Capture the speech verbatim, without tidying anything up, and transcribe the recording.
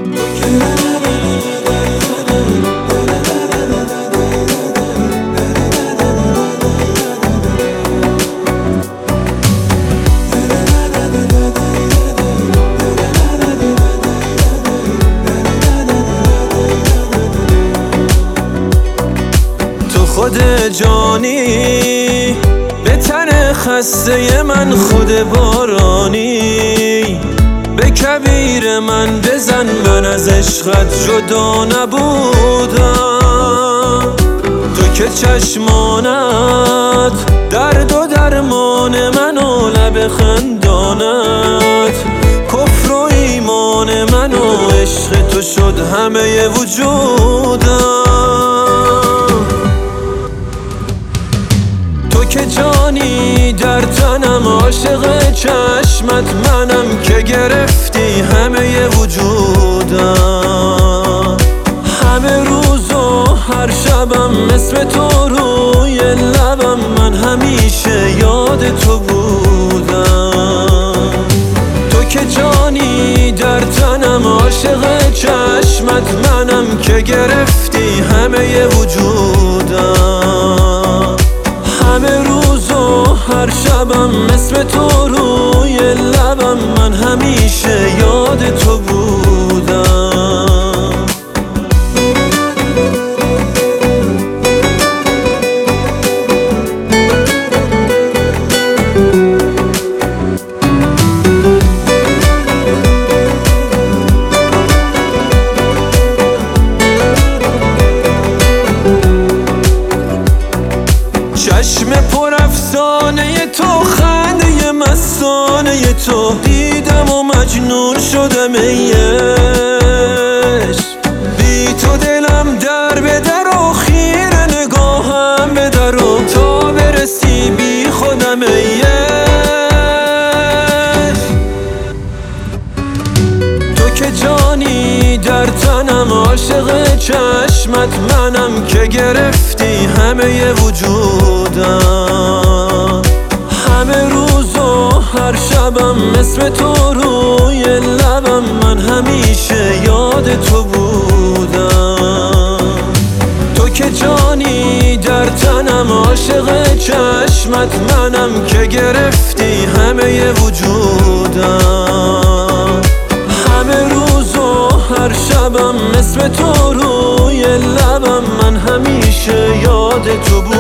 خود جانی به تن خسته من، خود بارانی به کبیر من بزن، من از عشقت جدا نبودم. تو که چشمانت درد و درمان من و لب خندانت کفر و ایمان من و عشق تو شد همه وجودم. تو که جانی در تنم، عاشق چشمت منم که گرفتی همه وجودم. همه روز و هر شبم اسم تو روی لبم، من همیشه یاد تو بودم. تو که جانی در تنم، عاشق چشمت منم که گرفتی همه وجودم. همه روز و هر شبم اسم تو روی لبم، من همیشه یاد تو بودم. چشم پر افسانه تو، خنده مستانه تو، دیدم و مجنون شدم ای عشق. بی تو دلم در به در و خیره نگاهم به در و تا برسی بی خودم ای عشق. تو که جانی در تنم، عاشق چشمت منم که گرفتی همه وجودم. همه روز و هر شبم اسم تو روی لبم، من همیشه یاد تو بودم. تو که جانی در تنم، عاشق چشمت منم که گرفتی همه وجودم. همه روز و هر شبم اسم تو روی لبم، من همیشه یاد تو بودم.